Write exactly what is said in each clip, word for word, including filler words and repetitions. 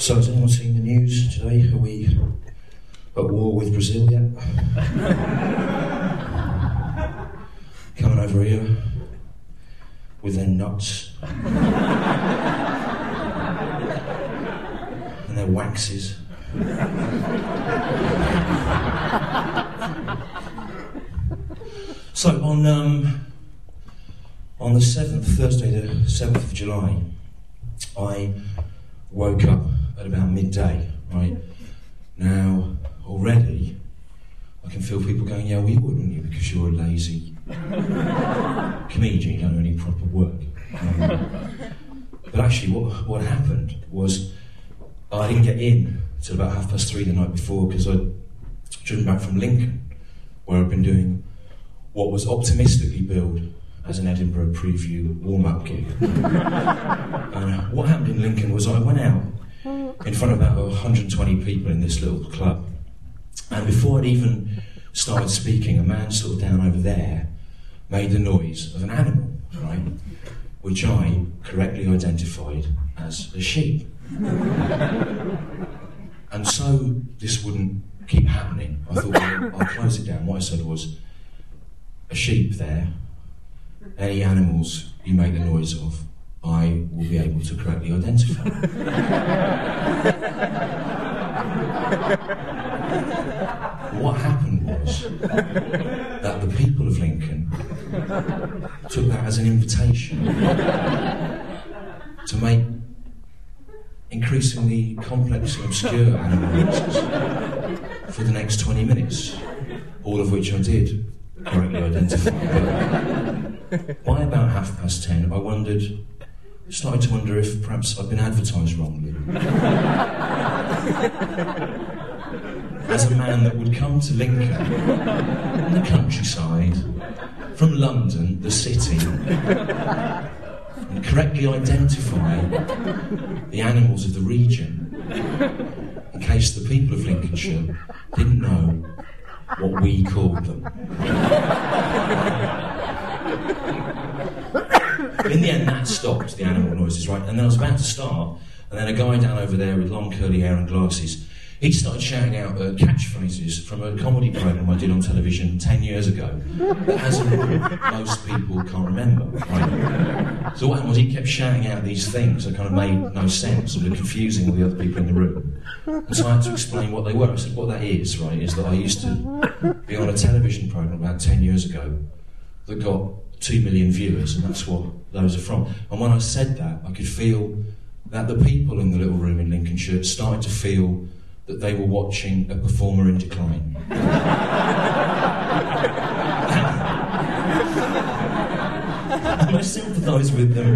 So has anyone seen the news today? Are we at war with Brazil yet? Coming over here with their nuts and their waxes. So on um, on the seventh, Thursday the seventh of July, I woke up at about midday, right? Now, already, I can feel people going, yeah, well, you wouldn't you, because you're a lazy comedian, you don't do any proper work. Um, but actually, what, what happened was I didn't get in till about half past three the night before, because I'd driven back from Lincoln, where I'd been doing what was optimistically billed as an Edinburgh preview warm-up gig. And what happened in Lincoln was I went out in front of about one hundred twenty people in this little club, and before I'd even started speaking, a man sort of down over there made the noise of an animal, right, which I correctly identified as a sheep. And so this wouldn't keep happening, I thought, well, I'll close it down. What I said was, a sheep there, any animals you make the noise of, I will be able to correctly identify. What happened was that the people of Lincoln took that as an invitation to make increasingly complex and obscure animal noises for the next twenty minutes, all of which I did correctly identify. But by about half past ten, I wondered, started to wonder if perhaps I'd been advertised wrongly. As a man that would come to Lincoln, in the countryside, from London, the city, and correctly identify the animals of the region, in case the people of Lincolnshire didn't know what we called them. In the end, that stopped the animal noises, right? And then I was about to start, and then a guy down over there with long curly hair and glasses, he started shouting out uh, catchphrases from a comedy programme I did on television ten years ago that, as a rule, most people can't remember, right? So what happened was he kept shouting out these things that kind of made no sense and were confusing all the other people in the room. And so I had to explain what they were. I said, what that is, right, is that I used to be on a television programme about ten years ago that got two million viewers, and that's what those are from. And when I said that, I could feel that the people in the little room in Lincolnshire started to feel that they were watching a performer in decline. And I sympathised with them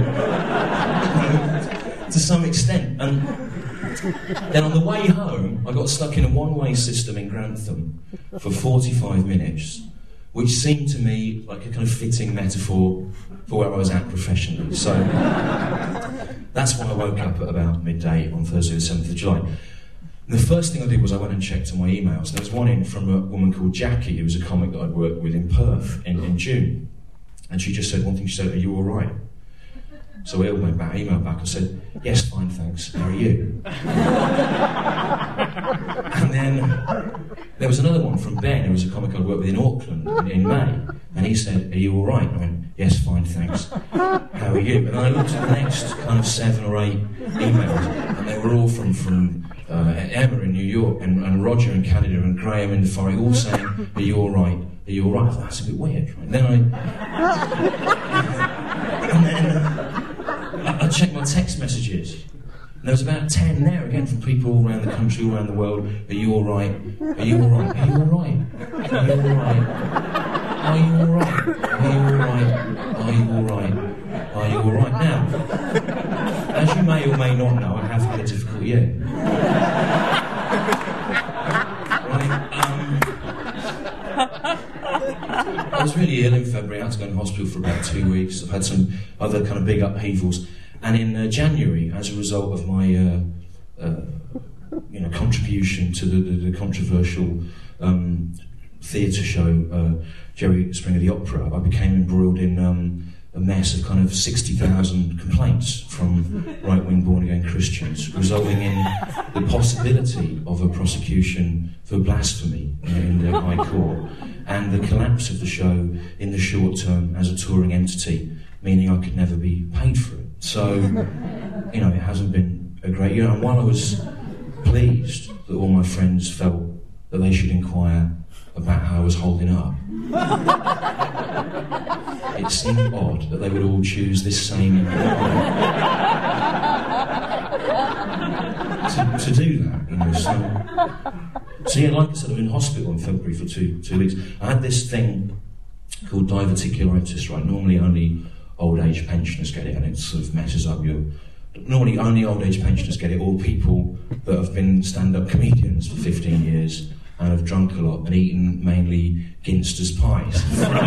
to some extent. And then on the way home, I got stuck in a one-way system in Grantham for forty-five minutes, which seemed to me like a kind of fitting metaphor for where I was at professionally. So that's why I woke up at about midday on Thursday the seventh of July. And the first thing I did was I went and checked on my emails. There was one in from a woman called Jackie, who was a comic that I'd worked with in Perth in, in June. And she just said, one thing she said, are you all right? So I went back, emailed back, I said, yes, fine, thanks, how are you? And then there was another one from Ben, who was a comic I'd worked with in Auckland in, in May. And he said, are you all right? I went, yes, fine, thanks, how are you? And then I looked at the next kind of seven or eight emails, and they were all from, from uh, Emma in New York, and, and Roger in Canada, and Graham in the Forest, all saying, are you all right? Are you all right? I thought, that's a bit weird, right? Then I... and then... Uh, I checked my text messages, and there was about ten there again from people all around the country, all around the world. Are you all right? Are you all right? Are you all right? Are you all right? Are you all right? Are you all right? Are you all right? Are you all right? Now, as you may or may not know, I have had a difficult year. Right? Um, I was really ill in February. I had to go in hospital for about two weeks. I've had some other kind of big upheavals. And in uh, January, as a result of my uh, uh, you know, contribution to the, the, the controversial um, theatre show, uh, Jerry Springer the Opera, I became embroiled in um, a mess of kind of sixty thousand complaints from right-wing born-again Christians, resulting in the possibility of a prosecution for blasphemy in the High Court, and the collapse of the show in the short term as a touring entity, meaning I could never be paid for it. So, you know, it hasn't been a great year. And while I was pleased that all my friends felt that they should inquire about how I was holding up, it seemed odd that they would all choose this same to, to do that, you know. So, so yeah, like I said, I was in hospital in February for two two weeks. I had this thing called diverticulitis, right? Normally only old age pensioners get it, and it sort of messes up your. Normally only old age pensioners get it, or people that have been stand-up comedians for fifteen years and have drunk a lot and eaten mainly Ginster's pies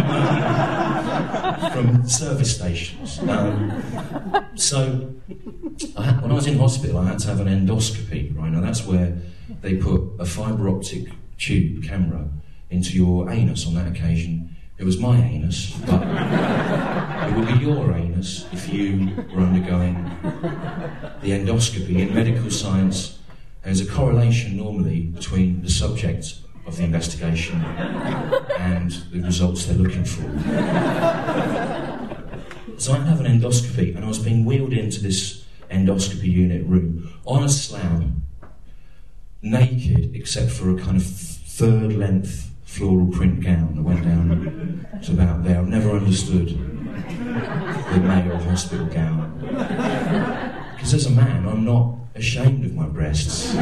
from, from service stations. Um, so, I had, when I was in hospital, I had to have an endoscopy, right? Now that's where they put a fibre optic tube camera into your anus. On that occasion, it was my anus, but it would be your anus if you were undergoing the endoscopy. In medical science, there's a correlation normally between the subject of the investigation and the results they're looking for. So I have an endoscopy, and I was being wheeled into this endoscopy unit room on a slab, naked except for a kind of third length floral print gown that went down to about there. I've never understood the Mayo hospital gown. Because as a man, I'm not ashamed of my breasts.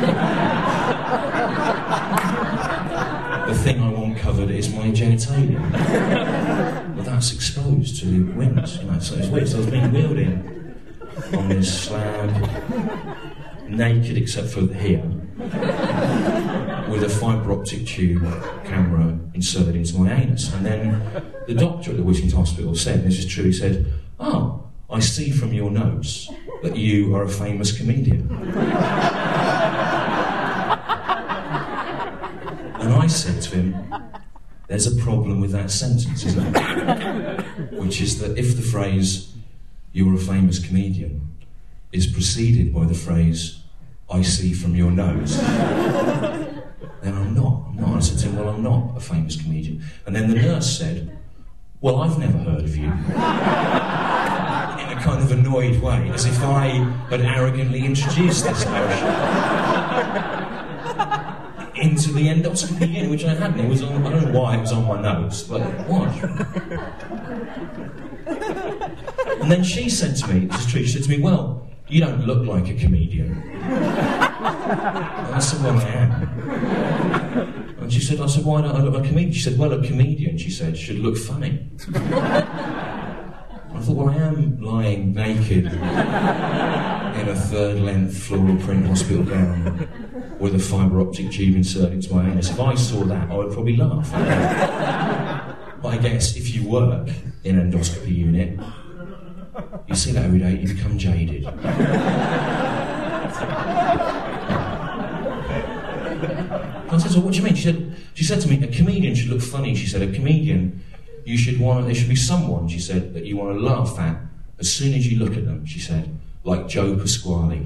The thing I want covered is my genitalia. But that's exposed to the winds, you know, so it's weird. So I was being wheeled in on this slab, naked except for here, with a fibre optic tube camera inserted into my anus. And then the doctor at the Whittington Hospital said, and this is true, he said, "Oh, I see from your notes that you are a famous comedian." And I said to him, "There's a problem with that sentence, isn't there?" Which is that if the phrase, "you're a famous comedian," is preceded by the phrase, "I see from your notes," then I'm not. I'm not. I said to him, "Well, I'm not a famous comedian." And then the nurse said, "Well, I've never heard of you." In a kind of annoyed way, as if I had arrogantly introduced this notion into the endoscopy unit, which I hadn't. It was on, I don't know why it was on my notes, but it was. And then she said to me, this is true, she said to me, "Well, you don't look like a comedian." And I said, "Well, I am." And she said, I said, "Why don't I look like a comedian?" She said, "Well, a comedian," she said, "should look funny." I thought, well, I am lying naked in a third-length floral print hospital gown with a fibre optic tube inserted into my anus. If I saw that, I would probably laugh. But I guess if you work in an endoscopy unit, you see that every day, you become jaded. I said, "So what do you mean?" She said, she said to me, "A comedian should look funny." She said, "A comedian, you should want, there should be someone," she said, "that you want to laugh at as soon as you look at them," she said, "like Joe Pasquale."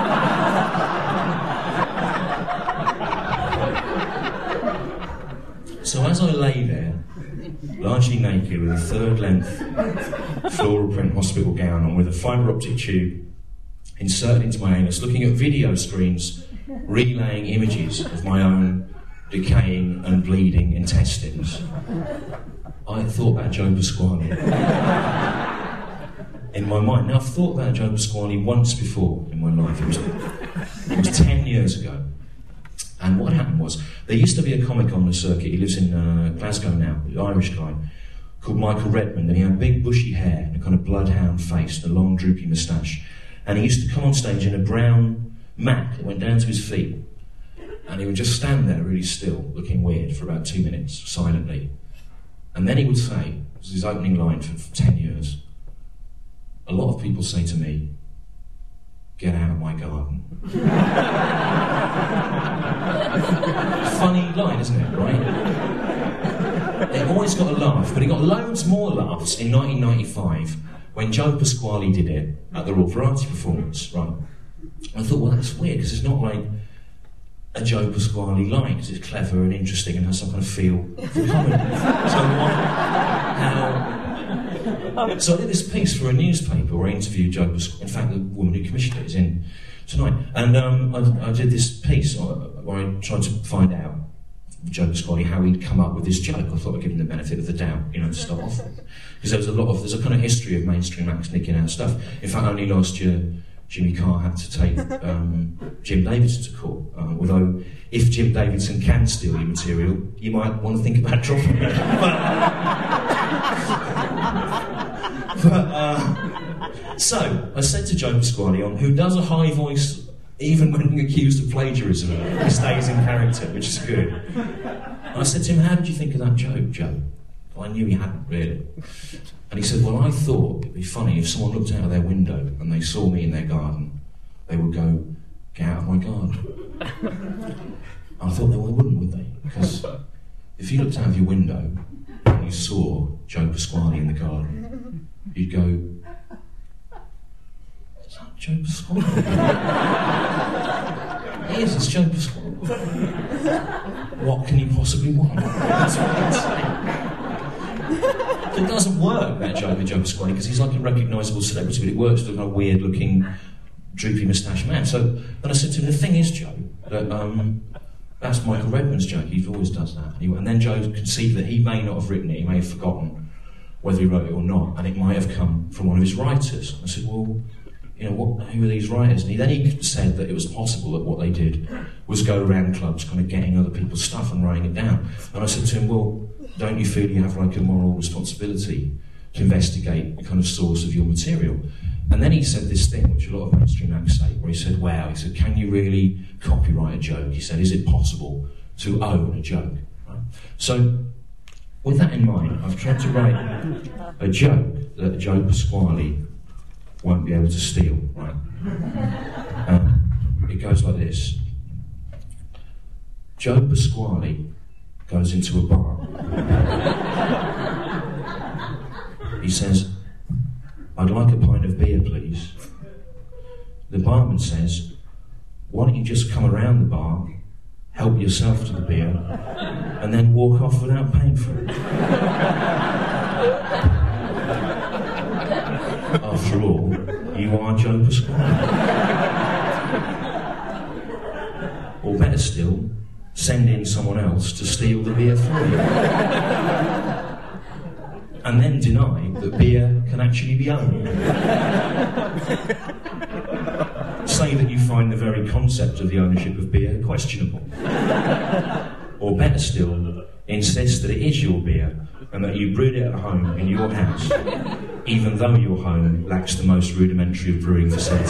So as I lay there, largely naked with a third-length floral print hospital gown on, with a fibre optic tube inserted into my anus, looking at video screens relaying images of my own decaying and bleeding intestines, I thought about Joe Pasquale in my mind. Now, I've thought about Joe Pasquale once before in my life. It was, it was ten years ago. And what happened was, there used to be a comic on the circuit, he lives in uh, Glasgow now, an Irish guy, called Michael Redmond, and he had big bushy hair and a kind of bloodhound face and a long droopy moustache. And he used to come on stage in a brown mat that went down to his feet. And he would just stand there really still, looking weird, for about two minutes, silently. And then he would say, this is his opening line for, for ten years, "A lot of people say to me, 'Get out of my garden.'" Funny line, isn't it, right? It always got a laugh, but he got loads more laughs in nineteen ninety-five when Joe Pasquale did it at the Royal Variety Performance, right? I thought, well, that's weird, because it's not like a Joe Pasquale line, because it's clever and interesting and has some kind of feel for comedy. So, how... so I did this piece for a newspaper where I interviewed Joe Pasquale. In fact, the woman who commissioned it is in tonight. And um, I, I did this piece where I tried to find out Joe Pasquale how he'd come up with this joke. I thought I'd give him the benefit of the doubt, you know, to start off with. Because there was a lot of, there's a kind of history of mainstream acts nicking out stuff. In fact, only last year, Jimmy Carr had to take um, Jim Davidson to court. Uh, although, if Jim Davidson can steal your material, you might want to think about dropping it. But, but uh, so, I said to Joe Pasquale, on, who does a high voice even when accused of plagiarism, he stays in character, which is good. And I said to him, how did you think of that joke, Joe? Well, I knew he hadn't, really. And he said, well, I thought it'd be funny if someone looked out of their window and they saw me in their garden, they would go, get out of my garden. And I thought they well, wouldn't, would they? Because if you looked out of your window and you saw Joe Pasquale in the garden, you'd go, is that Joe Pasquale? Yes, it's Joe Pasquale. What can you possibly want? That's what I'd say. It doesn't work, that joke with Joe Pasquale, because he's like a recognisable celebrity, but it works with a kind of weird-looking, droopy moustache man. So then I said to him, the thing is, Joe, that um, that's Michael Redman's joke. He always does that. And, he, and then Joe conceived that he may not have written it, he may have forgotten whether he wrote it or not, and it might have come from one of his writers. I said, well, you know, what, who are these writers? And he, then he said that it was possible that what they did was go around clubs kind of getting other people's stuff and writing it down. And I said to him, well, don't you feel you have like a moral responsibility to investigate the kind of source of your material? And then he said this thing, which a lot of mainstream acts say, where he said, wow, he said, can you really copyright a joke? He said, is it possible to own a joke? Right? So, with that in mind, I've tried to write a joke that Joe Pasquale won't be able to steal, right? Um, it goes like this. Joe Pasquale goes into a bar. He says, I'd like a pint of beer, please. The barman says, why don't you just come around the bar, help yourself to the beer, and then walk off without paying for it? After all, you are Joe Pasquale. Or better still, send in someone else to steal the beer for you. And then deny that beer can actually be owned. Say that you find the very concept of the ownership of beer questionable. Or better still, insist that it is your beer and that you brewed it at home in your house, even though your home lacks the most rudimentary of brewing facilities.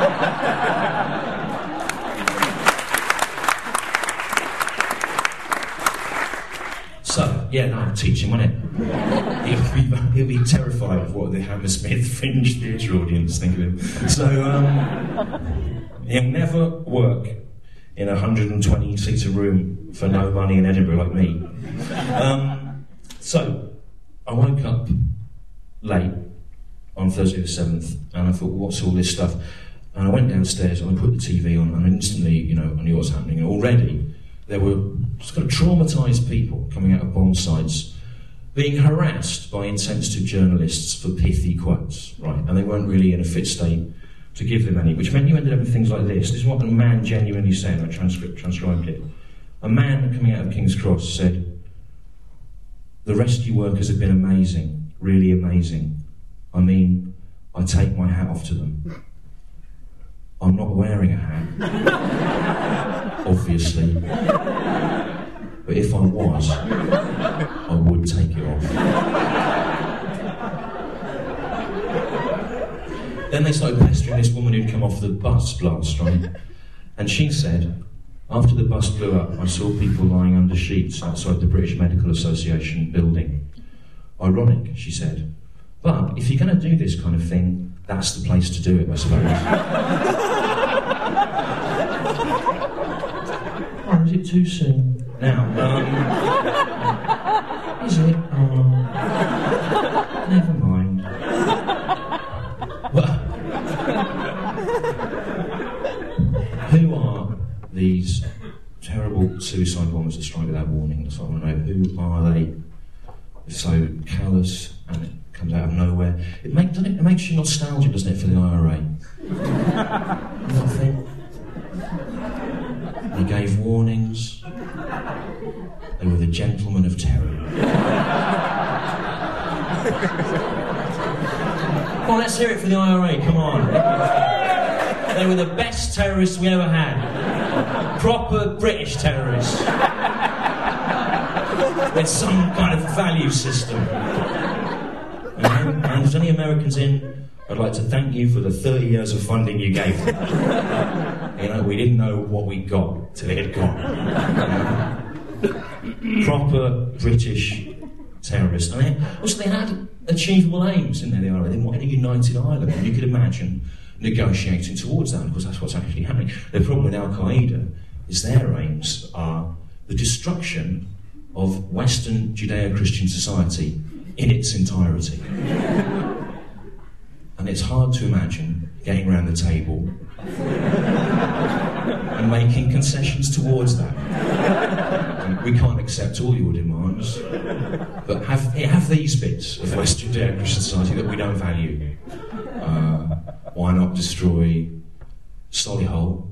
So, yeah, no, I'll teach him, won't it? He'll be, he'll be terrified of what the Hammersmith Fringe Theatre audience think of him. So, um, he'll never work in a one hundred twenty seater room for no money in Edinburgh like me. Um, so, I woke up late on Thursday the seventh, and I thought, well, what's all this stuff? And I went downstairs and I put the T V on, and instantly, you know, I knew what was happening. And already, there were kind of traumatised people coming out of bomb sites being harassed by insensitive journalists for pithy quotes, right? And they weren't really in a fit state to give them any, which meant you ended up with things like this. This is what a man genuinely said. I transcript, transcribed it. A man coming out of King's Cross said, the rescue workers have been amazing, really amazing. I mean, I take my hat off to them. I'm not wearing a hat, obviously. But if I was, I would take it off. Then they started pestering this woman who'd come off the bus blast, right? And she said, after the bus blew up, I saw people lying under sheets outside the British Medical Association building. Ironic, she said. But if you're going to do this kind of thing, that's the place to do it, I suppose. Or is it too soon? Now, um... is it? Oh... Never mind. these terrible suicide bombers that strike without warning. That's what I want to know. Who are they? It's so callous, and it comes out of nowhere. It, make, doesn't it, it makes you nostalgic, doesn't it, for the I R A? You know what I think? They gave warnings. They were the gentlemen of terror. Come on, let's hear it for the I R A, come on. They were the best terrorists we ever had. Proper British terrorists. With some kind of value system. And, and if there's any Americans in, I'd like to thank you for the thirty years of funding you gave them. You know, we didn't know what we got till it had gone. You know? Proper British terrorists. I mean, also they had achievable aims, didn't they, the I R A? They wanted a united Ireland, and you could imagine negotiating towards that, because that's what's actually happening. The problem with Al-Qaeda is their aims are the destruction of Western Judeo-Christian society in its entirety. And it's hard to imagine getting around the table and making concessions towards that. And we can't accept all your demands, but have, have these bits of Western Judeo-Christian society that we don't value. Uh, why not destroy Solihull,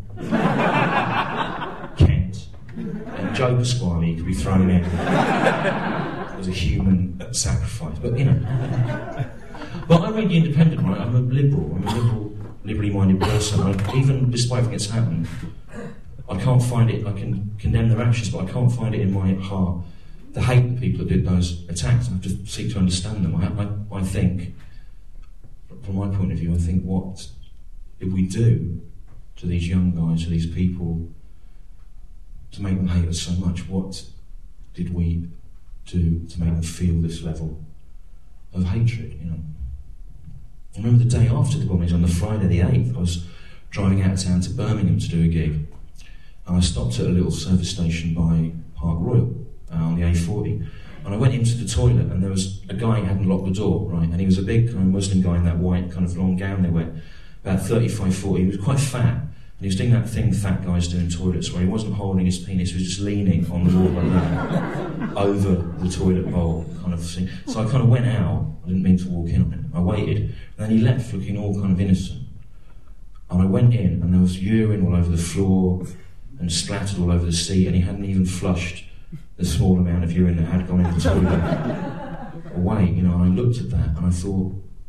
Kent, and Joe Pasquale could be thrown in as a human sacrifice. But, you know. But I read The Independent, right? I'm a liberal. I'm a liberal, liberally-minded person. I, even despite everything that's happened, I can't find it. I can condemn their actions, but I can't find it in my heart. The hate that people that did those attacks, I have to seek to understand them. I, I, I think, from my point of view, I think, what did we do to these young guys, to these people, to make them hate us so much? What did we do to make them feel this level of hatred, you know? I remember the day after the bombings, on the Friday the eighth, I was driving out of town to Birmingham to do a gig, and I stopped at a little service station by Park Royal uh, on the A forty, and I went into the toilet, and there was a guy who hadn't locked the door, right, and he was a big kind of Muslim guy in that white kind of long gown they wear, about thirty-five, forty, he was quite fat, and he was doing that thing fat guys do in toilets, where he wasn't holding his penis, he was just leaning on the wall like that, over the toilet bowl kind of thing. So I kind of went out, I didn't mean to walk in on him, I waited, and then he left looking all kind of innocent. And I went in, and there was urine all over the floor, and splattered all over the seat, and he hadn't even flushed the small amount of urine that had gone into the toilet away, you know. And I looked at that, and I thought,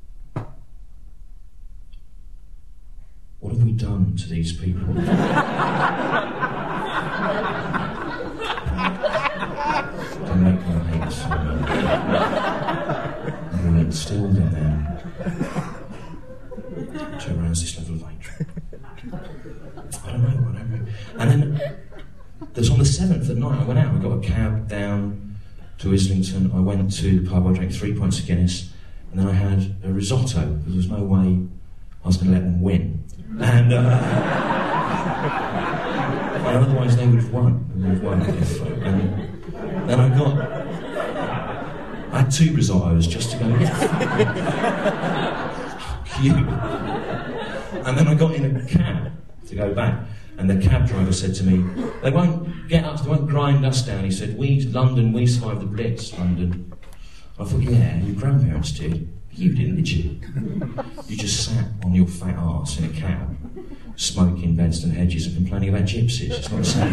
what have we done to these people? To make them hate so much. And we instilled in them to arouse this level of hatred. I don't know, I don't know. And then, there's on the seventh at night, I went out, I got a cab down to Islington, I went to the pub, I drank three pints of Guinness, and then I had a risotto, because there was no way I was going to let them win. And, uh, and otherwise they would have won. They would have won if, uh, and then I got, I had two risottos just to go, yeah. Fuck you. And then I got in a cab to go back, and the cab driver said to me, they won't get us, they won't grind us down. He said, we, London, we survived the Blitz, London. I thought, yeah, your grandparents did. You didn't, did you? You just sat on your fat arse in a cab, smoking Benston Hedges and complaining about gypsies. It's not the same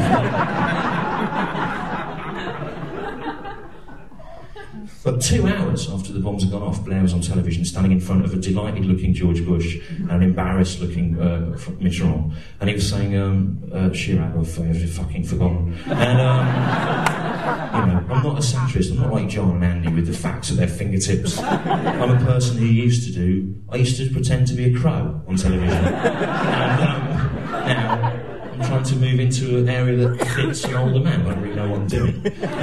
thing. But two hours after the bombs had gone off, Blair was on television standing in front of a delighted-looking George Bush and an embarrassed-looking uh, Mitterrand, and he was saying, um, uh, Chirac, I've uh, fucking forgotten. And, um... You know, I'm not a satirist, I'm not like John and Andy with the facts at their fingertips. I'm a person who used to do, I used to pretend to be a crow on television. And um, now I'm trying to move into an area that fits an older man, I don't really know what I'm doing.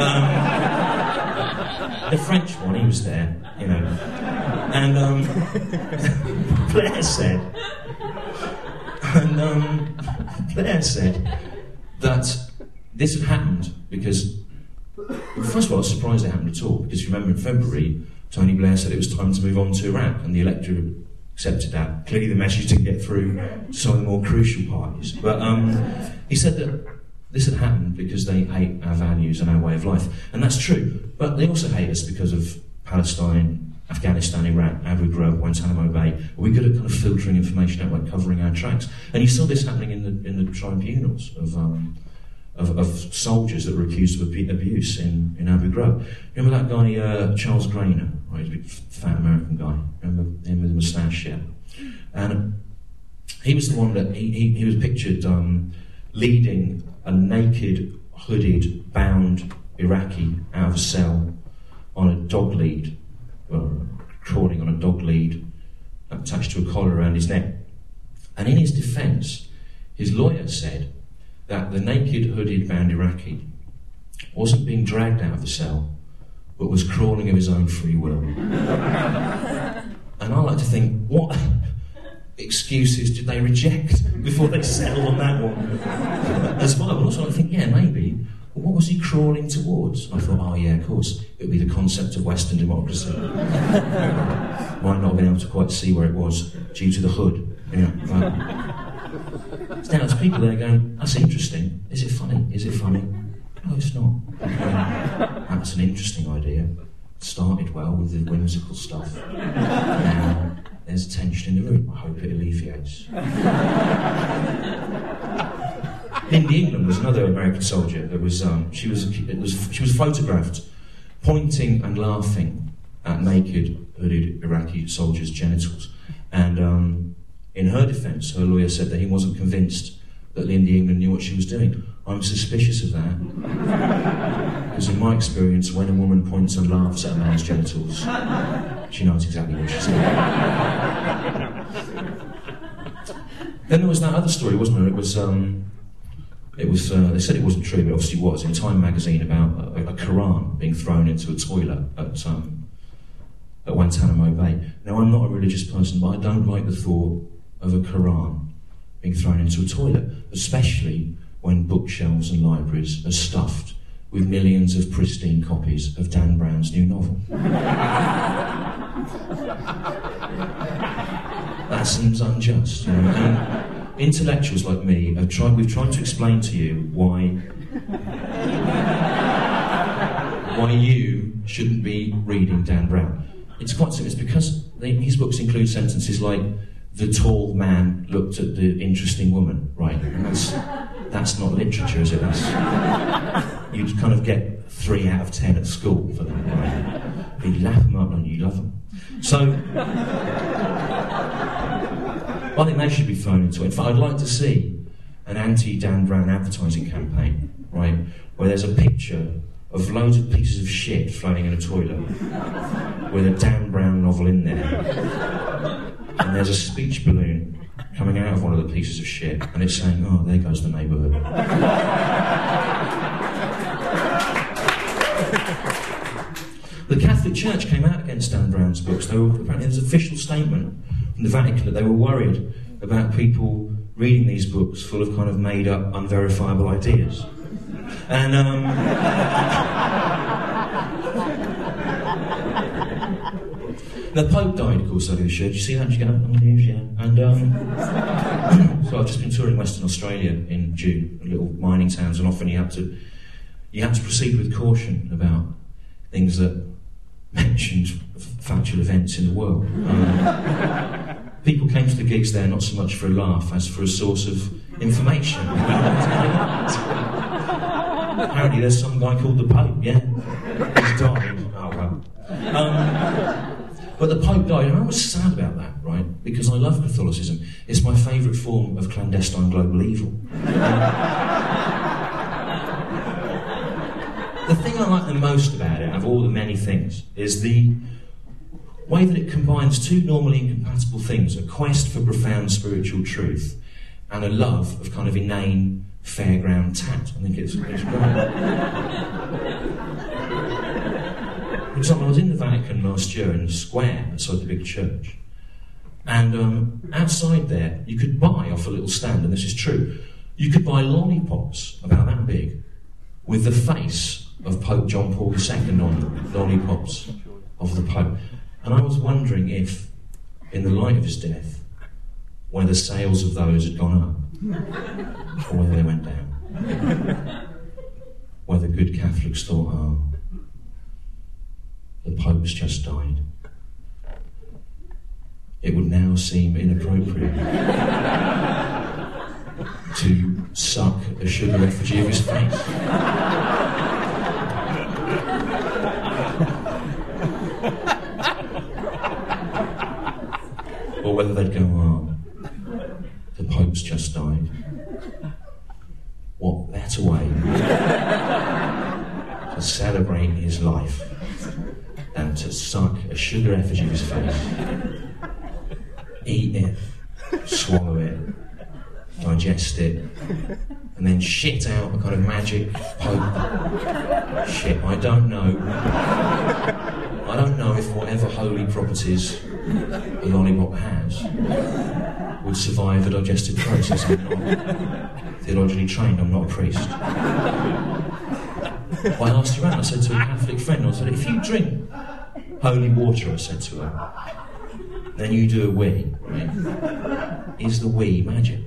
Um, the French one, he was there, you know. And um, Blair said, and um, Blair said that this had happened because, first of all, I was surprised it happened at all, because you remember in February, Tony Blair said it was time to move on to Iraq, and the electorate accepted that. Clearly the message didn't get through to some of the more crucial parties. But um, he said that this had happened because they hate our values and our way of life. And that's true. But they also hate us because of Palestine, Afghanistan, Iraq, Abu Ghraib, Guantanamo Bay. We're good at kind of filtering information out, like covering our tracks. And you saw this happening in the in the tribunals of um, of, of soldiers that were accused of abuse in, in Abu Ghraib. Remember that guy, uh, Charles Grainer? Right, he's a big fat American guy. Remember him with a moustache? Yeah. And he was the one that he he, he was pictured um, leading a naked, hooded, bound Iraqi out of a cell on a dog lead, well, crawling on a dog lead attached to a collar around his neck. And in his defence, his lawyer said that the naked, hooded, bound Iraqi wasn't being dragged out of the cell, but was crawling of his own free will. And I like to think, what excuses did they reject before they settled on that one? As well, but also I think, yeah, maybe. Well, what was he crawling towards? I thought, oh yeah, of course, it would be the concept of Western democracy. Might not have been able to quite see where it was due to the hood. You know, but now there's people there going, that's interesting. Is it funny? Is it funny? No, it's not. Um, that's an interesting idea. It started well with the whimsical stuff. Now there's tension in the room. I hope it alleviates. Lindy England was another American soldier that was, um, she was, it was, she was photographed pointing and laughing at naked, hooded Iraqi soldiers' genitals. And um, in her defence, her lawyer said that he wasn't convinced that Lindy England knew what she was doing. I'm suspicious of that. Because in my experience, when a woman points and laughs at a man's genitals, she knows exactly what she's doing. Then there was that other story, wasn't there? It was... Um, It was, uh, they said it wasn't true, but obviously was, in Time magazine about a, a Quran being thrown into a toilet at, um, at Guantanamo Bay. Now, I'm not a religious person, but I don't like the thought of a Quran being thrown into a toilet, especially when bookshelves and libraries are stuffed with millions of pristine copies of Dan Brown's new novel. That seems unjust, you know. And intellectuals like me have tried. We've tried to explain to you why why you shouldn't be reading Dan Brown. It's quite simple. It's because they, these books include sentences like "the tall man looked at the interesting woman," right? And that's that's not literature, is it? That's, you'd kind of get three out of ten at school for that. Right? You lap them up and you love them. So. I think they should be thrown into it. In fact, I'd like to see an anti-Dan Brown advertising campaign, right, where there's a picture of loads of pieces of shit floating in a toilet with a Dan Brown novel in there, and there's a speech balloon coming out of one of the pieces of shit, and it's saying, oh, there goes the neighbourhood. The Catholic Church came out against Dan Brown's books. They were, apparently there's an official statement from the Vatican that they were worried about people reading these books full of kind of made-up, unverifiable ideas. And um, the Pope died, of course, earlier this year. Did you see that? Did you get on the news? Yeah. And um, so I've just been touring Western Australia in June, little mining towns, and often you have to you have to proceed with caution about things that mentioned factual events in the world. Um, people came to the gigs there not so much for a laugh as for a source of information. Apparently there's some guy called the Pope, yeah? He's died. Oh, well. Um, but the Pope died, and I was sad about that, right? Because I love Catholicism. It's my favourite form of clandestine global evil. Um, The thing I like the most about it, of all the many things, is the way that it combines two normally incompatible things: a quest for profound spiritual truth and a love of kind of inane, fairground tat. I think it's, it's great. For example, I was in the Vatican last year in the square outside the big church, and um, outside there you could buy off a little stand, and this is true, you could buy lollipops about that big with the face of Pope John Paul the Second on lollipops of the Pope. And I was wondering if in the light of his death, whether sales of those had gone up or whether they went down. Whether good Catholics thought, oh, the Pope's just died. It would now seem inappropriate to suck a sugar effigy of his face. Or whether they'd go, oh, the Pope's just died. What better way to celebrate his life than to suck a sugar effigy of his face, eat it, swallow it, digest it, and then shit out a kind of magic Pope shit. I don't know. I don't know if whatever holy properties a lollipop has would survive a digestive process. I'm not theologically trained, I'm not a priest. But I asked around, I said to a Catholic friend, I said, if you drink holy water, I said to her, then you do a wee, right? Is the wee magic?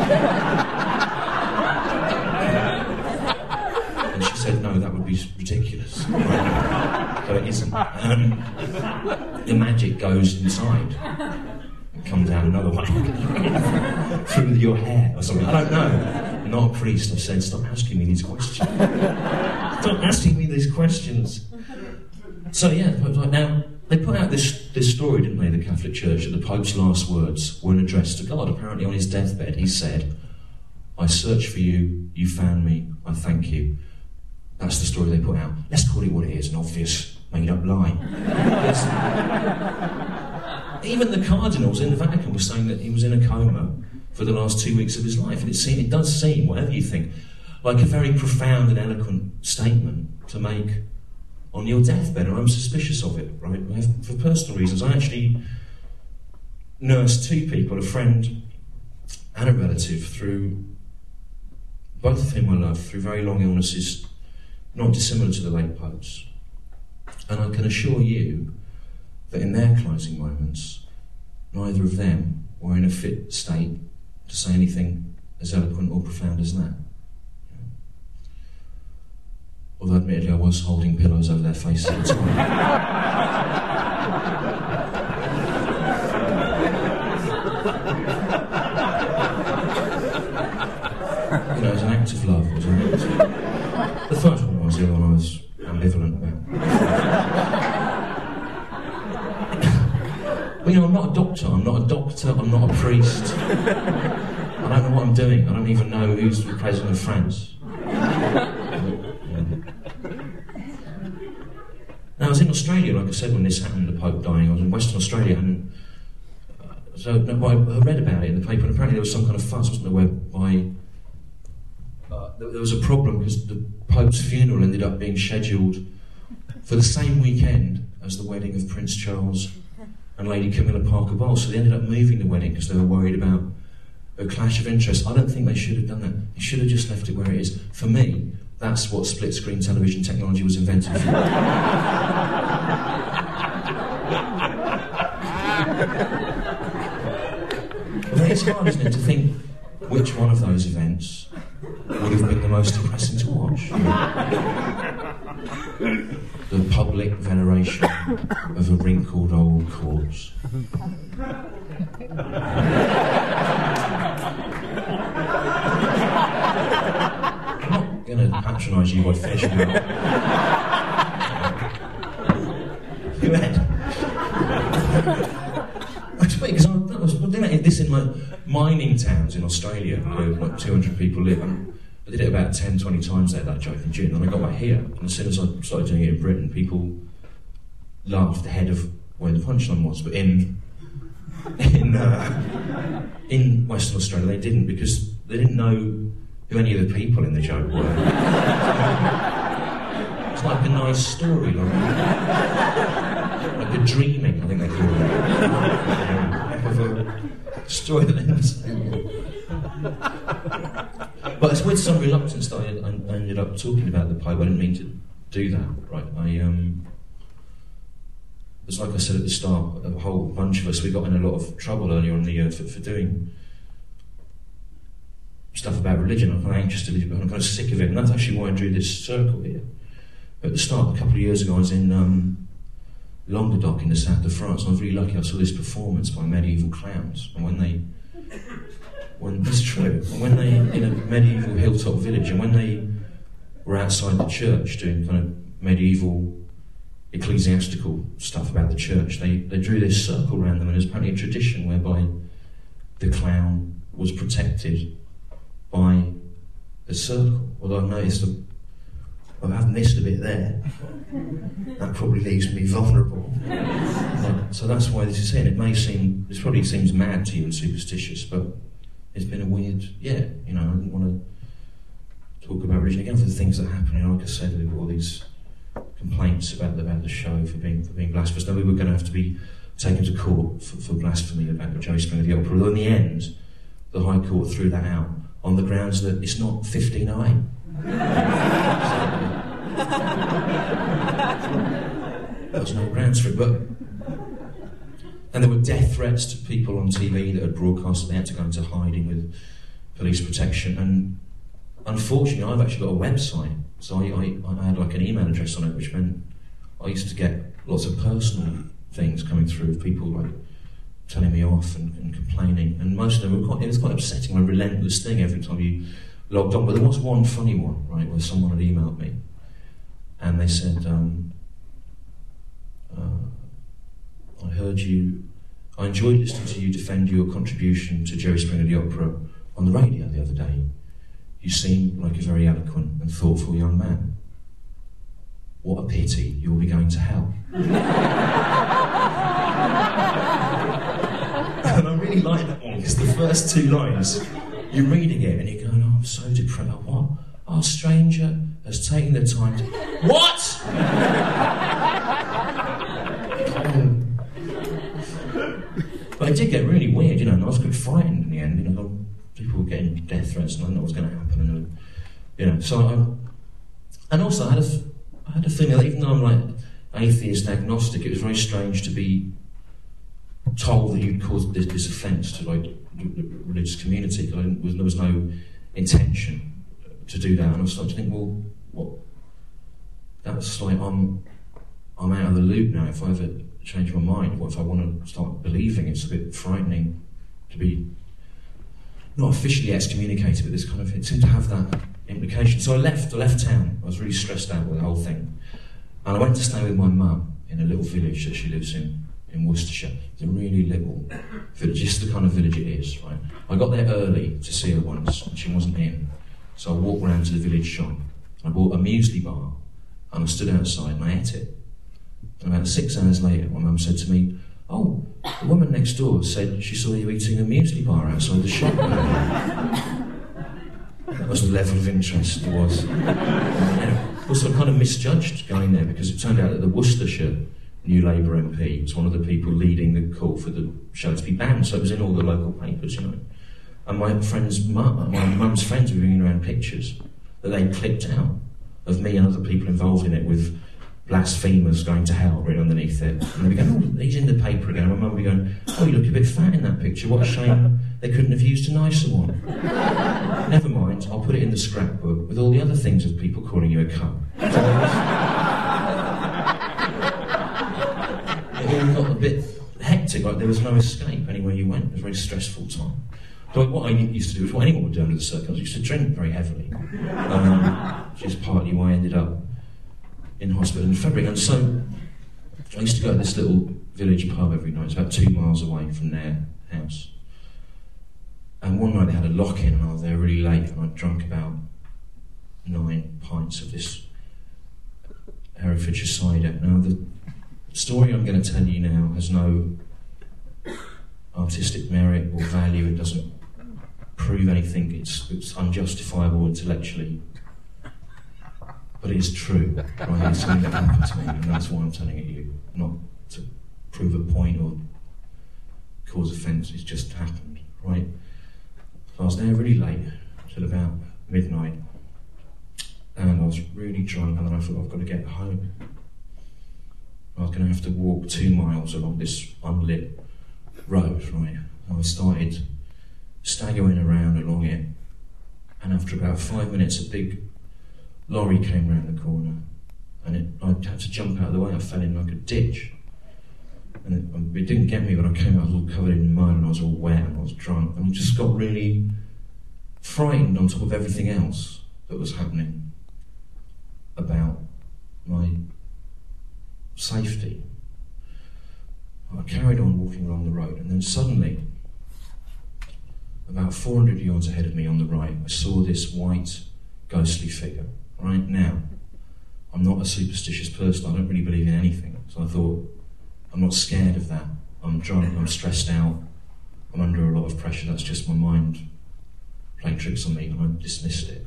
And she said, no, that would be ridiculous. Right? So it isn't. Um, the magic goes inside. Come down another way through your hair or something. I don't know. I'm not a priest. I've said, stop asking me these questions. Stop asking me these questions. So yeah, now they put out this this story, didn't they? The Catholic Church, that the Pope's last words were an address to God. Apparently, on his deathbed, he said, "I searched for you. You found me. I thank you." That's the story they put out. Let's call it what it is, an obvious made-up lie. Even the cardinals in the Vatican were saying that he was in a coma for the last two weeks of his life. And it, seemed, it does seem, whatever you think, like a very profound and eloquent statement to make on your deathbed, and I'm suspicious of it, right? For personal reasons. I actually nursed two people, a friend and a relative, through, both of whom I loved, through very long illnesses, not dissimilar to the late Pope's. And I can assure you that in their closing moments, neither of them were in a fit state to say anything as eloquent or profound as that. Although admittedly I was holding pillows over their faces at the time. You know, it was an act of love, wasn't it? The first one was the other one I was ambivalent about. Well, you know, I'm not a doctor, I'm not a doctor, I'm not a priest. I don't know what I'm doing, I don't even know who's the president of France. Now, I was in Australia, like I said, when this happened, the Pope dying. I was in Western Australia, and uh, so no, I read about it in the paper, and apparently there was some kind of fuss, wasn't there, whereby uh, there was a problem because the Pope's funeral ended up being scheduled for the same weekend as the wedding of Prince Charles and Lady Camilla Parker Bowles. So they ended up moving the wedding because they were worried about a clash of interests. I don't think they should have done that. They should have just left it where it is. For me, that's what split-screen television technology was invented for. Well, it's hard, isn't it, to think which one of those events would have been the most depressing to watch. The public veneration of a wrinkled old corpse. I'm going to patronise you by finishing up. You had. Because I was doing this in like mining towns in Australia where like two hundred people live. And I did it about ten, twenty times there, that joke in June, and I got back here. And as soon as I started doing it in Britain, people laughed ahead of where the punchline was. But in in uh, in Western Australia, they didn't, because they didn't know who any of the people in the joke were. It's like a nice story, like, like a dreaming, I think they call it. Of a story that ends. But it's with some reluctance that I, I ended up talking about the Pope. I didn't mean to do that, right? I um, it's like I said at the start, a whole bunch of us, we got in a lot of trouble earlier on in the year for, for doing stuff about religion. I'm kind of anxious to leave it, but I'm kind of sick of it, and that's actually why I drew this circle here. At the start, a couple of years ago, I was in um, Languedoc in the south of France, and I was really lucky. I saw this performance by medieval clowns, and when they, when it's true, when they in a medieval hilltop village, and when they were outside the church doing kind of medieval ecclesiastical stuff about the church, they, they drew this circle around them, and there's apparently a tradition whereby the clown was protected by a circle. Although I've noticed that I have missed a bit there. That probably leaves me vulnerable. But, so that's why this is here. It may seem, this probably seems mad to you and superstitious, but it's been a weird, yeah, you know, I didn't want to talk about religion again for the things that happen. You know, like I said, there were all these complaints about the, about the show for being for being blasphemous. Now we were going to have to be taken to court for, for blasphemy about Jerry Springer the Opera. Although in the end, the High Court threw that out on the grounds that it's not fifteen oh eight. There was no grounds for it, but and there were death threats to people on T V that had broadcast that they had to go into hiding with police protection. And unfortunately, I've actually got a website, so I, I, I had like an email address on it, which meant I used to get lots of personal things coming through of people like telling me off and, and complaining, and most of them were quite, it was quite upsetting, a relentless thing every time you logged on. But there was one funny one, right, where someone had emailed me and they said, um, uh, I heard you, I enjoyed listening to you defend your contribution to Jerry Springer the Opera on the radio the other day. You seem like a very eloquent and thoughtful young man. What a pity you'll be going to hell. And I really like that one, because the first two lines, you're reading it and you're going, oh, I'm so depressed. What? Our stranger has taken the time to... What?! But it did get really weird, you know, and I was a bit frightened in the end. You know, people were getting death threats and I didn't know what was going to happen. And, you know, so I... And also I had a, I had a feeling that even though I'm like atheist, agnostic, it was very strange to be told that you'd caused this, this offence to like the religious community, because was, there was no intention to do that. And I was starting to think, well, what? That's like I'm, I'm out of the loop now. If I ever change my mind, what if I want to start believing? It's a bit frightening to be not officially excommunicated, but this kind of, it seemed to have that implication. So I left. I left town. I was really stressed out with the whole thing, and I went to stay with my mum in a little village that she lives in. in Worcestershire. It's a really little village, just the kind of village it is, right? I got there early to see her once, and she wasn't in. So I walked round to the village shop, and I bought a muesli bar, and I stood outside and I ate it. And about six hours later, my mum said to me, oh, the woman next door said she saw you eating a muesli bar outside the shop. That was the level of interest there was. And also, I kind of misjudged going there, because it turned out that the Worcestershire New Labour M P was one of the people leading the call for the show to be banned, so it was in all the local papers, you know. And my friend's mum, my mum's friends were bringing around pictures that they clipped out of me and other people involved in it with blasphemers going to hell written underneath it. And they'd be going, oh, he's in the paper again. And my mum would be going, oh, you look a bit fat in that picture. What a shame they couldn't have used a nicer one. Never mind, I'll put it in the scrapbook with all the other things of people calling you a cunt. It all got a bit hectic, like there was no escape anywhere you went. It was a very stressful time. So what I used to do is what anyone would do under the circumstances. I used to drink very heavily, um, which is partly why I ended up in hospital in February. And so I used to go to this little village pub every night. It's about two miles away from their house. And one night they had a lock-in, and I was there really late, and I'd drunk about nine pints of this Herefordshire cider. Now the The story I'm going to tell you now has no artistic merit or value. It doesn't prove anything. It's, it's unjustifiable intellectually. But it is true. Right? It's something that happened to me, and that's why I'm telling it you. Not to prove a point or cause offence. It's just happened. Right? So I was there really late, till about midnight. And I was really drunk, and then I thought, I've got to get home. I was going to have to walk two miles along this unlit road, right? And I started staggering around along it, and after about five minutes, a big lorry came round the corner, and it, I had to jump out of the way. I fell in like a ditch. And it, it didn't get me, but I came out, I was all covered in mud, and I was all wet, and I was drunk, and I just got really frightened on top of everything else that was happening about my safety. I carried on walking along the road, and then suddenly, about four hundred yards ahead of me on the right, I saw this white, ghostly figure. Right now, I'm not a superstitious person, I don't really believe in anything, so I thought, I'm not scared of that. I'm drunk, I'm stressed out, I'm under a lot of pressure, that's just my mind playing tricks on me, and I dismissed it.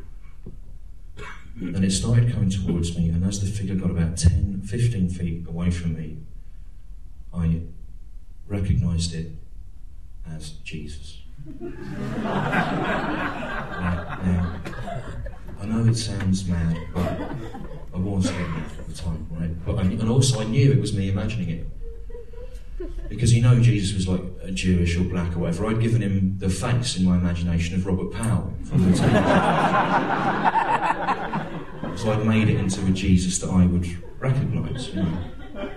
And it started coming towards me, and as the figure got about ten, fifteen feet away from me, I recognised it as Jesus. Right, now, I know it sounds mad, but I was doing it at the time, right? But I, and also I knew it was me imagining it. Because you know Jesus was like a Jewish or black or whatever. I'd given him the face in my imagination of Robert Powell from the T V. So I'd made it into a Jesus that I would recognise, you know.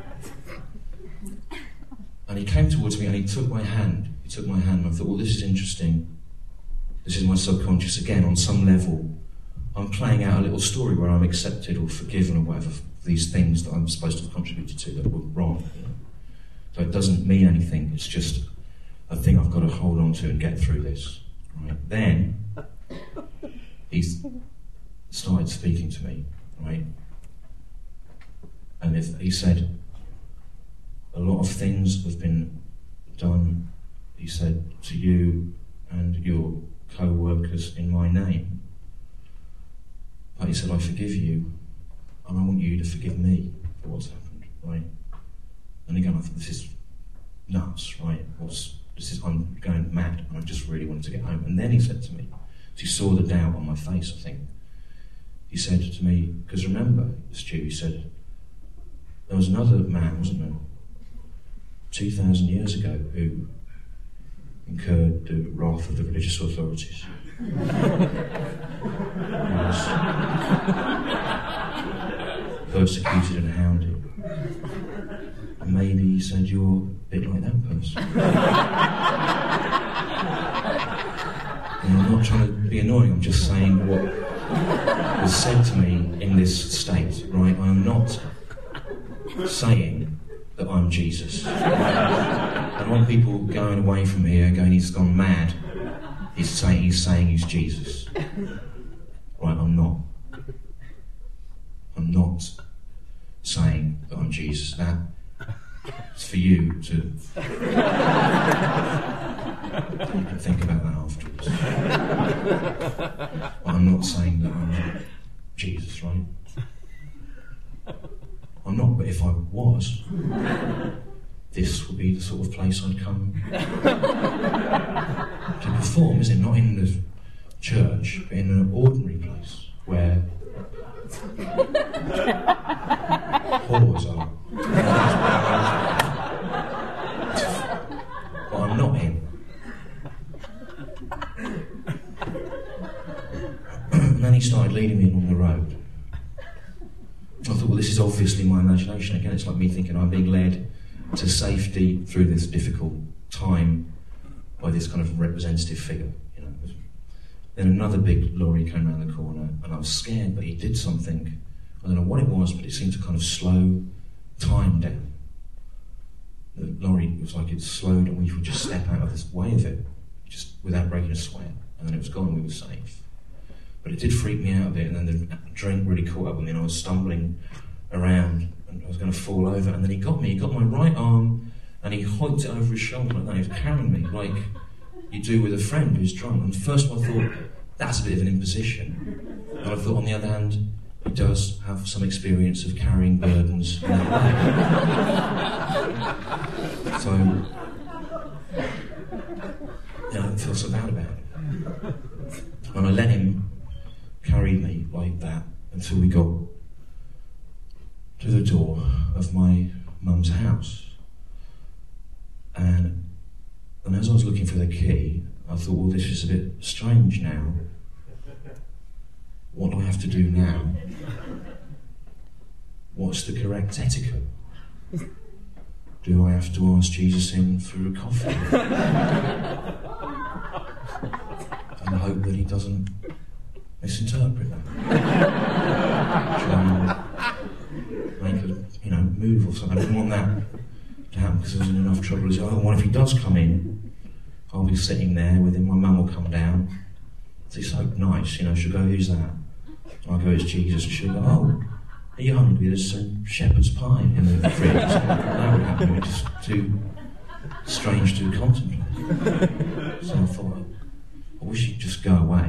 And he came towards me and he took my hand. He took my hand and I thought, well, this is interesting. This is my subconscious again, on some level. I'm playing out a little story where I'm accepted or forgiven or whatever for these things that I'm supposed to have contributed to that were wrong. You know? So it doesn't mean anything, it's just a thing I've got to hold on to and get through this. Right? Then, he started speaking to me, right? And if, he said, a lot of things have been done, he said, to you and your co-workers in my name. But he said, I forgive you, and I want you to forgive me for what's happened, right? And again, I thought, this is nuts, right? What's, this is, I'm going mad, and I just really wanted to get home. And then he said to me, he saw the doubt on my face, I think. He said to me, because remember, Stu, he said, there was another man, wasn't there, two thousand years ago, who incurred the wrath of the religious authorities. He was persecuted and hounded. And maybe he said, you're a bit like that person. And I'm not trying to be annoying, I'm just saying what was said to me in this state, right? I am not saying that I'm Jesus. I don't want people going away from here going, he's gone mad. He's saying he's saying he's Jesus. Right, I'm not. I'm not saying that I'm Jesus. That it's for you to you can think about that afterwards. But I'm not saying that I'm Jesus, right? I'm not, but if I was, this would be the sort of place I'd come to perform, isn't it? Not in the church, but in an ordinary place where whores are. But I'm not in. And then he started leading me along the road. I thought, well, this is obviously my imagination. Again, it's like me thinking I'm being led to safety through this difficult time by this kind of representative figure. You know. Then another big lorry came around the corner, and I was scared, but he did something. I don't know what it was, but it seemed to kind of slow time down. The lorry was like it slowed, and we would just step out of this way of it, just without breaking a sweat, and then it was gone. We were safe. But it did freak me out a bit, and then the drink really caught up with me, and I was stumbling around, and I was going to fall over, and then he got me, he got my right arm, and he hoiked it over his shoulder like that. He was carrying me like you do with a friend who's drunk. And first I thought, that's a bit of an imposition. And I thought, on the other hand, he does have some experience of carrying burdens in that way. So, yeah, I don't feel so bad about it. And I let him carry me like that until we got to the door of my mum's house. And, and as I was looking for the key, I thought, well, this is a bit strange now. What do I have to do now? What's the correct etiquette? Do I have to ask Jesus in for a coffee? And hope that he doesn't misinterpret that? Try and make a, you know, move or something. I didn't want that to happen because there was enough trouble as well. Well, if he does come in, I'll be sitting there with him, my mum will come down. It's so nice, you know, she'll go, who's that? I'll go, it's Jesus, and she'll go, oh, are you hungry? There's some shepherd's pie in the fridge. That would happen, it's just too strange to contemplate. So I thought, I wish he'd just go away.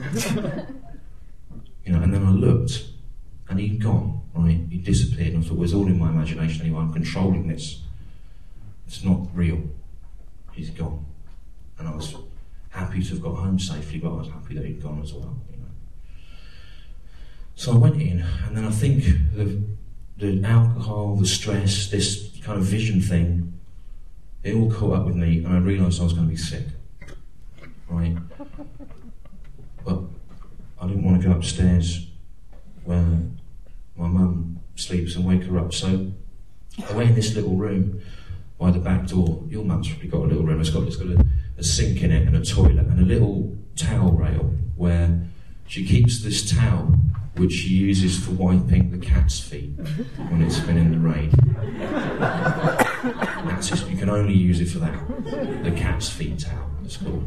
You know, and then I looked, and he'd gone, right? He'd disappeared, and I thought, well, it's all in my imagination anyway, I'm controlling this. It's not real. He's gone. And I was happy to have got home safely, but I was happy that he'd gone as well, you know. So I went in, and then I think the, the alcohol, the stress, this kind of vision thing, it all caught up with me, and I realised I was going to be sick, right? But I didn't want to go upstairs where my mum sleeps and wake her up, so I went in this little room by the back door. Your mum's probably got a little room, it's got, it's got a, a sink in it and a toilet and a little towel rail where she keeps this towel which she uses for wiping the cat's feet when it's been in the rain. That's just, you can only use it for that. The cat's feet towel, it's called.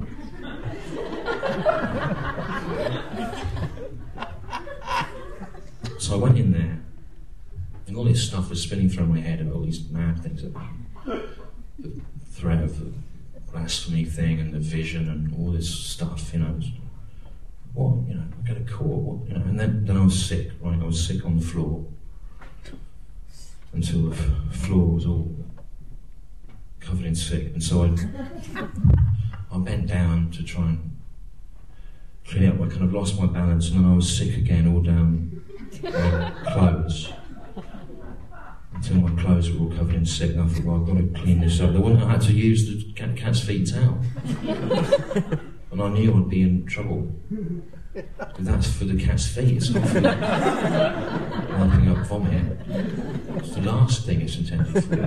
So I went in there, and all this stuff was spinning through my head, and all these mad things, the threat of the blasphemy thing, and the vision, and all this stuff, you know. What, you know, I get a call, what, you know, and then, then I was sick, right, I was sick on the floor, until the f- floor was all covered in sick, and so I, I bent down to try and clean it up. I kind of lost my balance, and then I was sick again, all down my clothes, until my clothes were all covered in sick, and I thought, well, I've got to clean this up. I had to use the cat, cat's feet towel. And I knew I'd be in trouble. But that's for the cat's feet, it's not for wiping up vomit. It's the last thing it's intended for.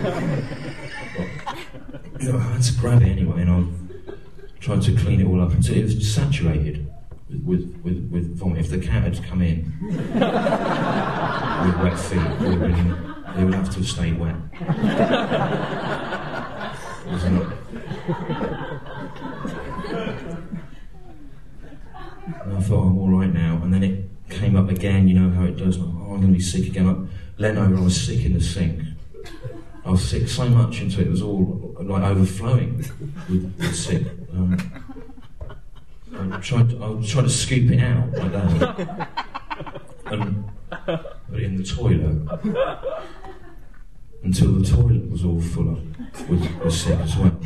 But, you know, I had to grab it anyway, and I tried to clean it all up until it was saturated with, with, with, with vomit. If the cat had come in with wet feet, they would, been, they would have to have stayed wet. Wasn't it? And I thought, I'm all right now. And then it came up again, you know how it does. Like, oh, I'm going to be sick again. I leant over, I was sick in the sink. I was sick so much until it was all like overflowing with, with sick. Um, I tried, to, I tried to scoop it out like that and put it in the toilet until the toilet was all full of with, with sick as well.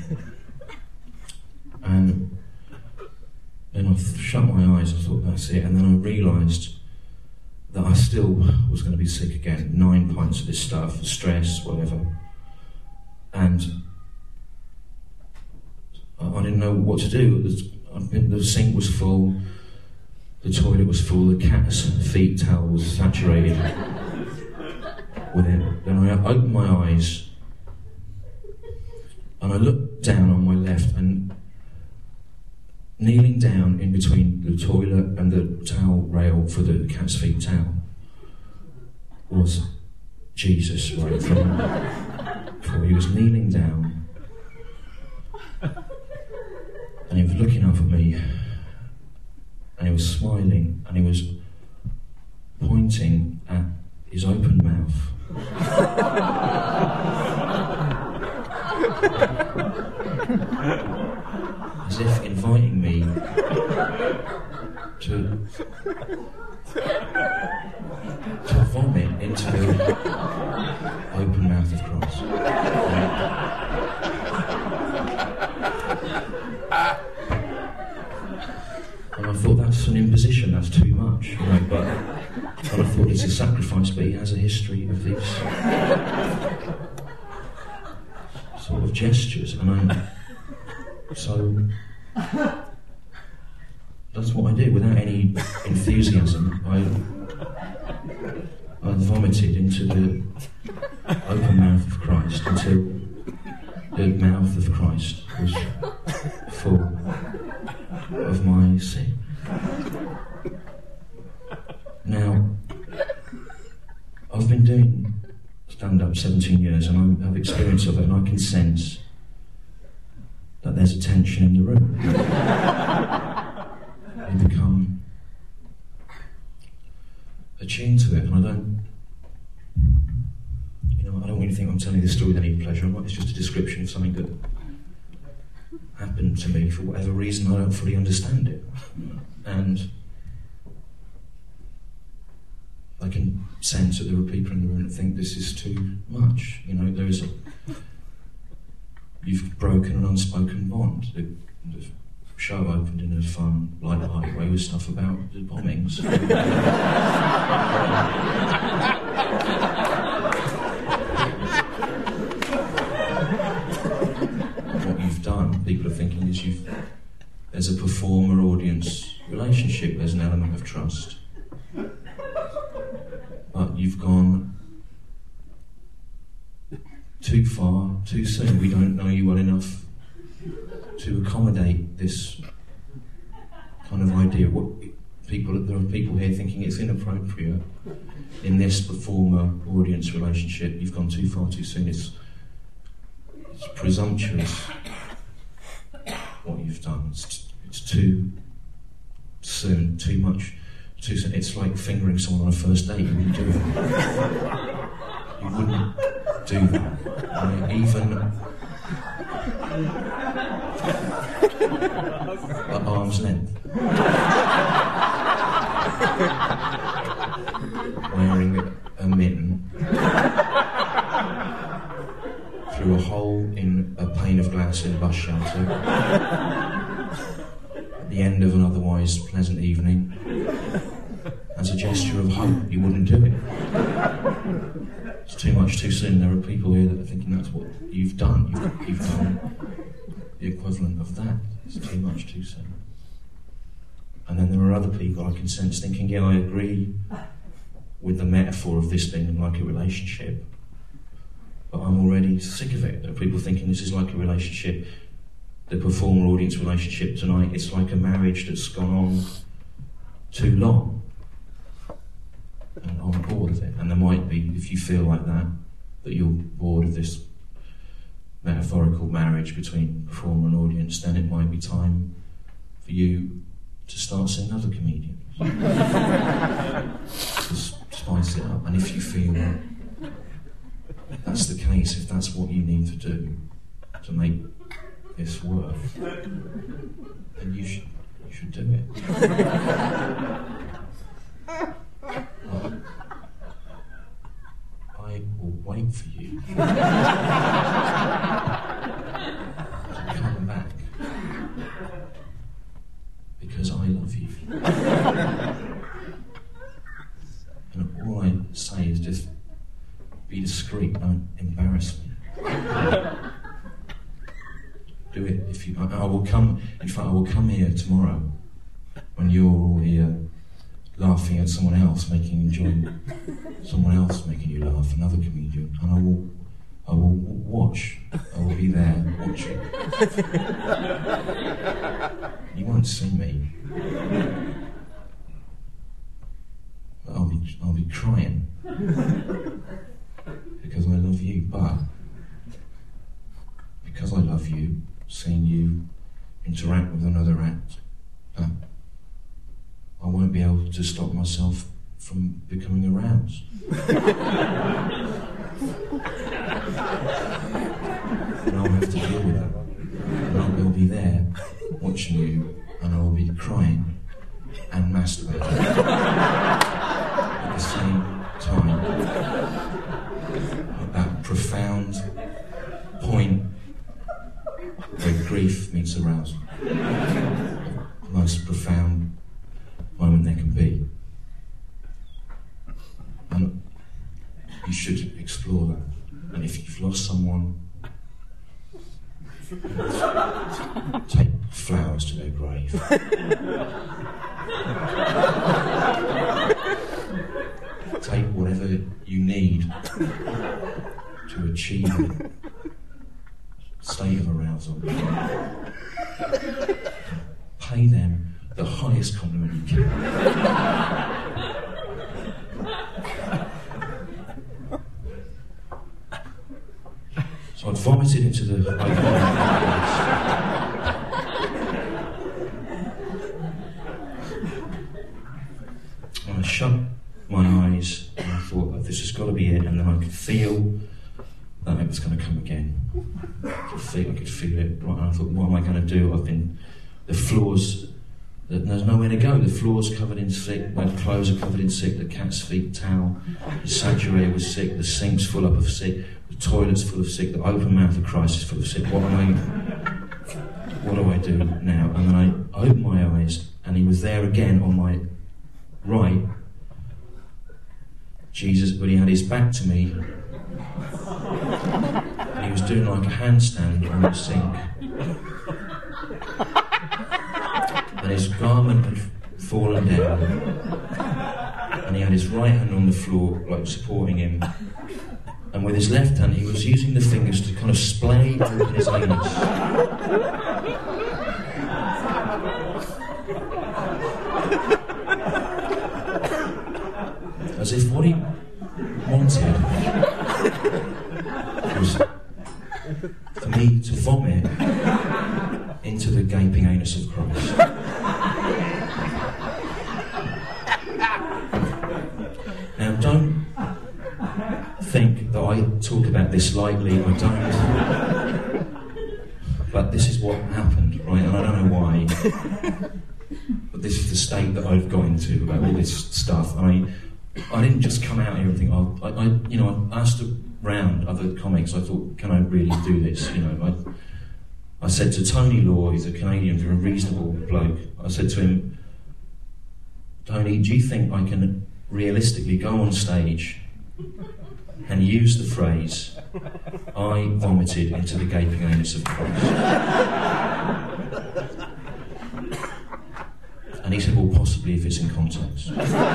And then I shut my eyes, I thought that's it, and then I realised that I still was going to be sick again. Nine pints of this stuff, stress, whatever. And I, I didn't know what to do. The, the sink was full, the toilet was full, the cat's feet towel was saturated with it. Then I opened my eyes and I looked down on my left, and kneeling down in between the toilet and the towel rail for the cat's feet towel was Jesus, right in front of me. He was kneeling down and he was looking up at me and he was smiling and he was pointing at his open mouth. As if inviting me to to vomit into the open mouth of Christ. And I thought, that's an imposition, that's too much, you know, but And I thought it's a sacrifice, but he has a history of these sort of gestures, and I, so that's what I did. Without any enthusiasm, I, I vomited into the open mouth of Christ until the mouth of Christ was full of my sin. Now, I've been doing stand-up seventeen years, and I have experience of it, and I can sense that there's a tension in the room. You become attuned to it, and I don't, you know, I don't really think I'm telling this story with any pleasure. It's just a description of something that happened to me for whatever reason. I don't fully understand it, and I can sense that there are people in the room that think this is too much. You know, there is a, you've broken an unspoken bond. The, the show opened in a fun, light-hearted way with stuff about the bombings. What you've done, people are thinking, is you've there's a performer-audience relationship. There's an element of trust. But you've gone too far, too soon. We don't know you well enough to accommodate this kind of idea. What people, there are people here thinking it's inappropriate in this performer-audience relationship. You've gone too far, too soon. It's, it's presumptuous what you've done. It's, it's too soon, too much. Too soon. It's like fingering someone on a first date. You wouldn't do that. You wouldn't do that. Right? Even at arm's length. Wearing a mitten through a hole in a pane of glass in a bus shelter at the end of an otherwise pleasant evening. As a gesture of hope, you wouldn't do it. It's too much, too soon. There are people here that are thinking that's what you've done. You've, you've done the equivalent of that. It's too much, too soon. And then there are other people I can sense thinking, yeah, I agree with the metaphor of this being like a relationship, but I'm already sick of it. There are people thinking this is like a relationship, the performer-audience relationship tonight, it's like a marriage that's gone on too long. And I'm bored of it. And there might be, if you feel like that, that you're bored of this metaphorical marriage between performer and audience, then it might be time for you to start seeing other comedians. To spice it up. And if you feel that's the case, if that's what you need to do to make this work, then you should, you should do it. I will wait for you to come back because I love you. And all I say is just be discreet, don't embarrass me. Do it if you. I, I will come. In fact, I will come here tomorrow when you're all here, laughing at someone else, making enjoyment, someone else making you laugh, another comedian, and I will, I will watch. I will be there watching. You won't see me, but I'll be, I'll be crying because I love you. But because I love you, seeing you interact with another act, uh, I won't be able to stop myself from becoming aroused. And I'll have to deal with that. And I will be there, watching you, and I will be crying and masturbating at the same time. At that profound point where grief meets arousal. The most profound moment there can be. you should explore that. And if you've lost someone, take flowers to their grave. Take whatever you need to achieve a state of arousal. Pay them the highest compliment you can. So I'd vomited into the open and I shut my eyes and I thought, oh, this has got to be it, and then I could feel that it was going to come again. I could feel, I could feel it, and I thought, what am I going to do? I've been, the floors, there's nowhere to go. The floor's covered in sick, my clothes are covered in sick, the cat's feet towel, the sanctuary was sick, the sink's full up of sick, the toilet's full of sick, the open mouth of Christ is full of sick. What am I, what do I do now? And then I opened my eyes, and he was there again on my right, Jesus, but he had his back to me, and he was doing like a handstand on the sink. And his garment had fallen down, and he had his right hand on the floor, like supporting him. And with his left hand, he was using the fingers to kind of splay open his anus. As if what he wanted was for me to vomit into the gaping anus of Christ. Now, don't think that I talk about this lightly. I don't. But this is what happened, right? And I don't know why. But this is the state that I've got into about all this stuff. I, I didn't just come out here and think, oh, I, I, you know, I asked around other comics. I thought, can I really do this? You know, I, I said to Tony Law, he's a Canadian, very reasonable bloke. I said to him, Tony, do you think I can realistically go on stage and use the phrase, I vomited into the gaping anus of Christ? And he said, well, possibly if it's in context.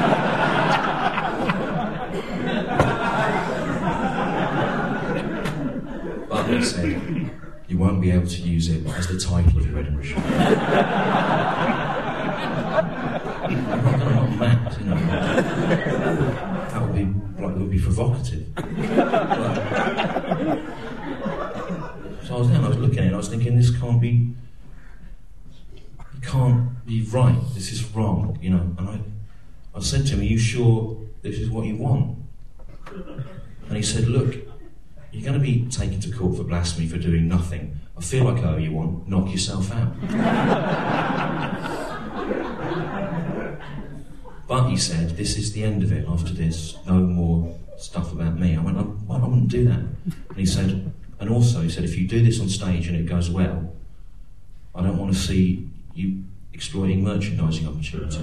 But he said, you won't be able to use it as the title of your Edinburgh show. I'm not going to knock Matt, you know. That would be, like, it would be provocative. But, so I was there and I was looking at it and I was thinking, this can't be, it can't be right, this is wrong, you know. And I, I said to him, are you sure this is what you want? And he said, look, you're going to be taken to court for blasphemy for doing nothing. I feel like I owe you one. Knock yourself out. But he said, this is the end of it. After this, no more stuff about me. I went, I, I wouldn't do that. And he said, and also he said, if you do this on stage and it goes well, I don't want to see you exploiting merchandising opportunities.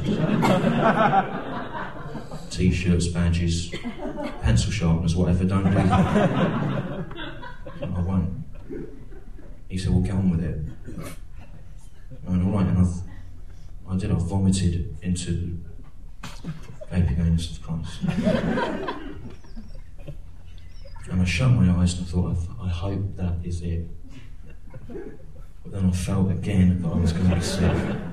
T-shirts, badges, pencil sharpeners, whatever, don't do that. I won't. He said, well, get on with it. I went, all right, and I've, I did, I vomited into the gaping anus of Christ. And I shut my eyes and I thought, I, I hope that is it. But then I felt again that I was going to be sick.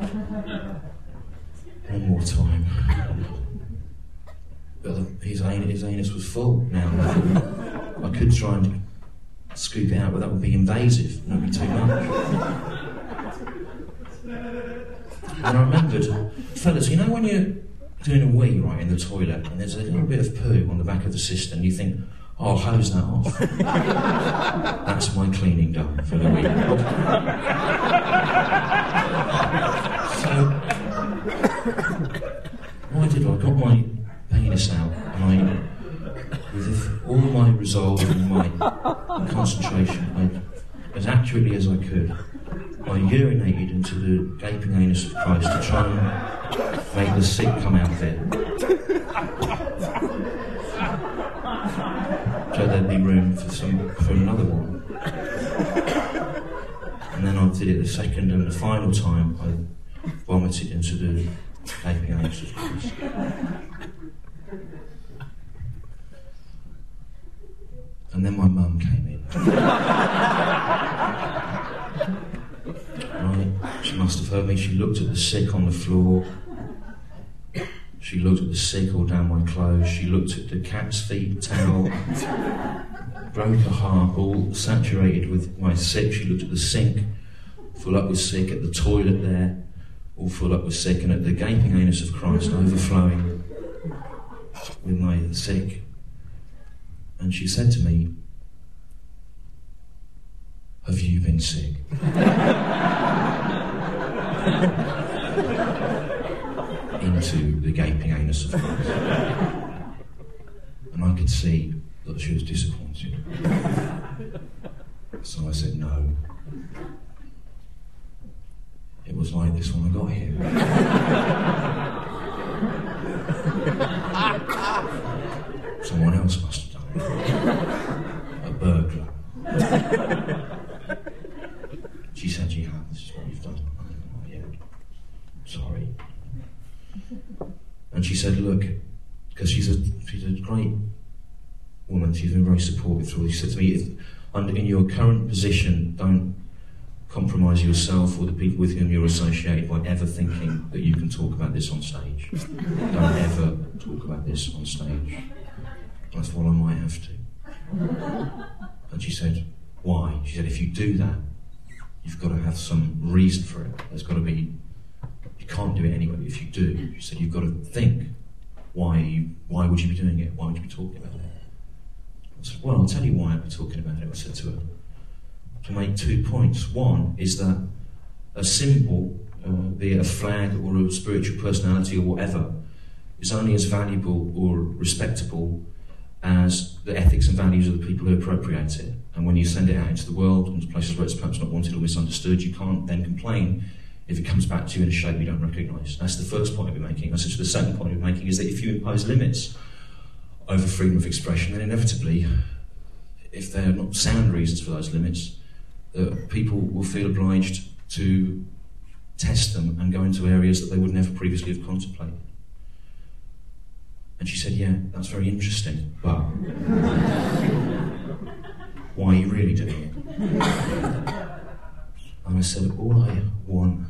One more time. But his anus, his anus was full now. I thought I could try and scoop it out, but that would be invasive. That would be too much. And I remembered, fellas, you know when you're doing a wee right in the toilet and there's a little bit of poo on the back of the cistern, you think, oh, I'll hose that off. That's my cleaning done for the week. So, what I did, I got my penis out and I, with all my resolve and my concentration, I, as accurately as I could, I urinated into the gaping anus of Christ to try and make the sick come out of it. so there'd be room for some for another one. And then I did it the second and the final time. I vomited into the gaping anus of Christ. And then my mum came in. Right, she must have heard me. She looked at the sick on the floor. She looked at the sick all down my clothes. She looked at the cat's feet towel. Broke her heart, all saturated with my sick. She looked at the sink, full up with sick, at the toilet there, all full up with sick, and at the gaping anus of Christ, overflowing with my sick. And she said to me, "Have you been sick?" Into the gaping anus of Christ. And I could see that she was disappointed. So I said, "No. It was like this when I got here." Someone else must have done it. A burglar. She said, "You have. This is what you've done." I said, "Oh, yeah. Sorry." And she said, "Look," because she's a she's a great woman. She's been very supportive through. She said to me, if, under, "In your current position, don't compromise yourself or the people with whom you're associated by ever thinking that you can talk about this on stage. Don't ever talk about this on stage." I said, "Well, I might have to." And she said, "Why?" She said, "If you do that, you've got to have some reason for it. There's got to be, you can't do it anyway, but if you do," she said, "you've got to think, why you, why would you be doing it? Why would you be talking about it?" I said, "Well, I'll tell you why I'd be talking about it." I said to her, to make two points. One is that a symbol, uh, be it a flag or a spiritual personality or whatever, is only as valuable or respectable as the ethics and values of the people who appropriate it. And when you send it out into the world, into places where it's perhaps not wanted or misunderstood, you can't then complain if it comes back to you in a shape you don't recognise. That's the first point I'll be making. I said, the second point I'll be making is that if you impose limits over freedom of expression, then inevitably, if there are not sound reasons for those limits, uh, people will feel obliged to test them and go into areas that they would never previously have contemplated. And she said, "Yeah, that's very interesting, but why are you really doing it?" And I said, "All I want,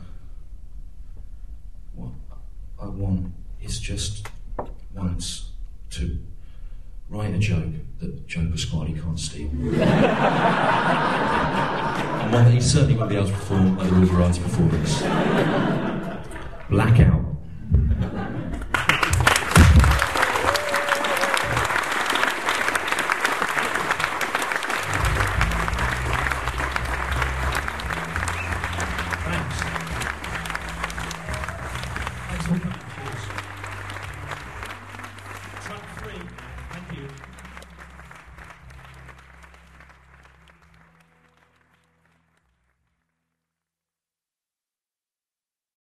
what I want is just once to write a joke that Joe Pasquale can't steal. And one that he certainly won't be able to perform at the Royal Variety Performance. Blackout.